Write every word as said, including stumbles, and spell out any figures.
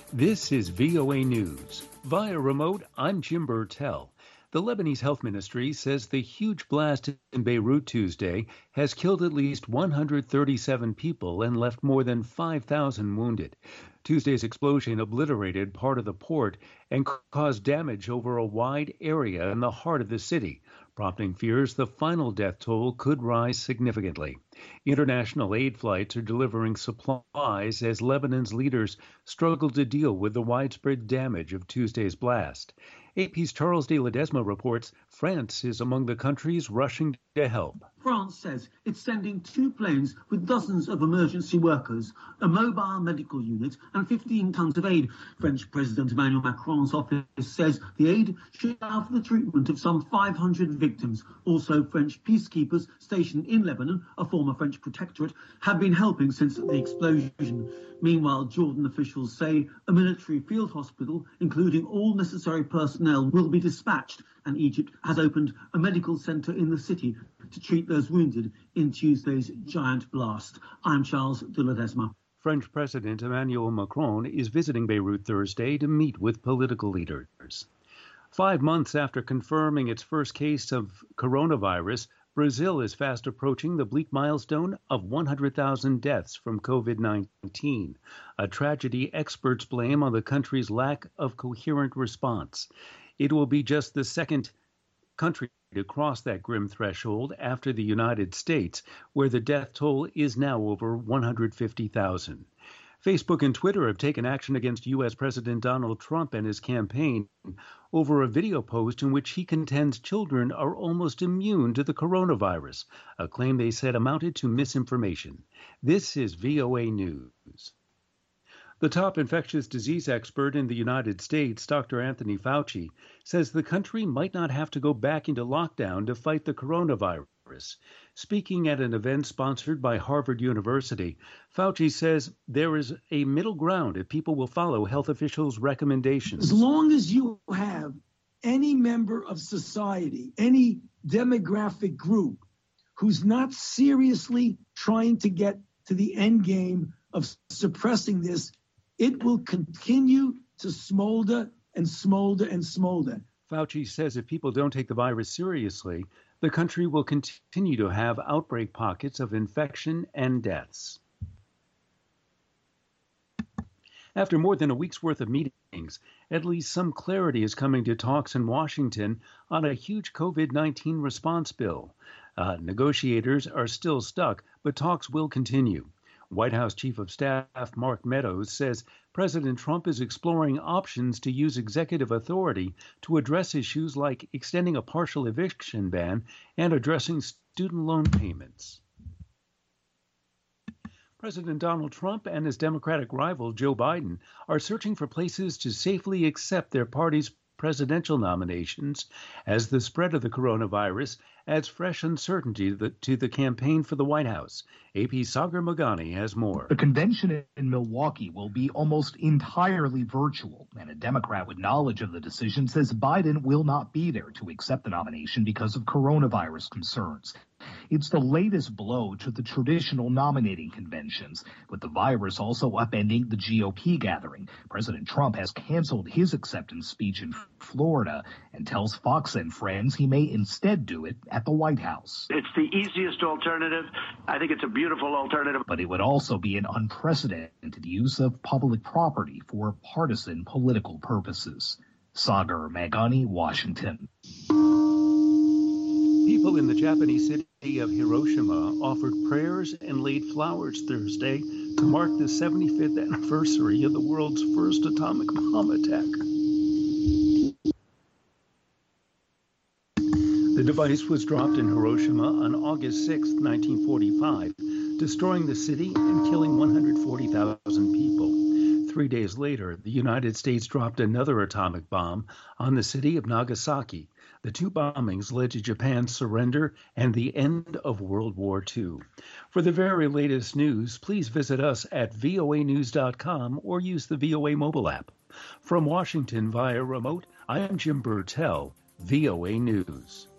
This is V O A News. Via remote, I'm Jim Burtell. The Lebanese Health Ministry says the huge blast in Beirut Tuesday has killed at least one hundred thirty-seven people and left more than five thousand wounded. Tuesday's explosion obliterated part of the port and caused damage over a wide area in the heart of the city, prompting fears the final death toll could rise significantly. International aid flights are delivering supplies as Lebanon's leaders struggle to deal with the widespread damage of Tuesday's blast. A P's Charles de Ledesma reports France is among the countries rushing to help. France says it's sending two planes with dozens of emergency workers, a mobile medical unit and fifteen tons of aid. French President Emmanuel Macron's office says the aid should allow for the treatment of some five hundred victims. Also, French peacekeepers stationed in Lebanon, a former French protectorate, have been helping since the explosion. Meanwhile, Jordan officials say a military field hospital, including all necessary personnel, will be dispatched, and Egypt has opened a medical centre in the city to treat those wounded in Tuesday's giant blast. I'm Charles de Ledesma. French President Emmanuel Macron is visiting Beirut Thursday to meet with political leaders. Five months after confirming its first case of coronavirus, Brazil is fast approaching the bleak milestone of one hundred thousand deaths from COVID nineteen, a tragedy experts blame on the country's lack of coherent response. It will be just the second country to cross that grim threshold after the United States, where the death toll is now over one hundred fifty thousand. Facebook and Twitter have taken action against U S President Donald Trump and his campaign over a video post in which he contends children are almost immune to the coronavirus, a claim they said amounted to misinformation. This is V O A News. The top infectious disease expert in the United States, Doctor Anthony Fauci, says the country might not have to go back into lockdown to fight the coronavirus. Speaking at an event sponsored by Harvard University, Fauci says there is a middle ground if people will follow health officials' recommendations. As long as you have any member of society, any demographic group who's not seriously trying to get to the end game of suppressing this, it will continue to smolder and smolder and smolder. Fauci says if people don't take the virus seriously, the country will continue to have outbreak pockets of infection and deaths. After more than a week's worth of meetings, at least some clarity is coming to talks in Washington on a huge COVID nineteen response bill. Uh, negotiators are still stuck, but talks will continue. White House Chief of Staff Mark Meadows says President Trump is exploring options to use executive authority to address issues like extending a partial eviction ban and addressing student loan payments. President Donald Trump and his Democratic rival Joe Biden are searching for places to safely accept their party's presidential nominations as the spread of the coronavirus adds fresh uncertainty to the, to the campaign for the White House. A P's Sagar Magani has more. The convention in Milwaukee will be almost entirely virtual, and a Democrat with knowledge of the decision says Biden will not be there to accept the nomination because of coronavirus concerns. It's the latest blow to the traditional nominating conventions, with the virus also upending the G O P gathering. President Trump has canceled his acceptance speech in Florida and tells Fox and Friends he may instead do it at the White House. It's the easiest alternative. I think it's a beautiful alternative. But it would also be an unprecedented use of public property for partisan political purposes. Sagar Magani, Washington. People in the Japanese city of Hiroshima offered prayers and laid flowers Thursday to mark the seventy-fifth anniversary of the world's first atomic bomb attack. The device was dropped in Hiroshima on August sixth, nineteen forty-five, destroying the city and killing one hundred forty thousand people. Three days later, the United States dropped another atomic bomb on the city of Nagasaki. The two bombings led to Japan's surrender and the end of World War Two. For the very latest news, please visit us at V O A news dot com or use the V O A mobile app. From Washington via remote, I am Jim Burtell, V O A News.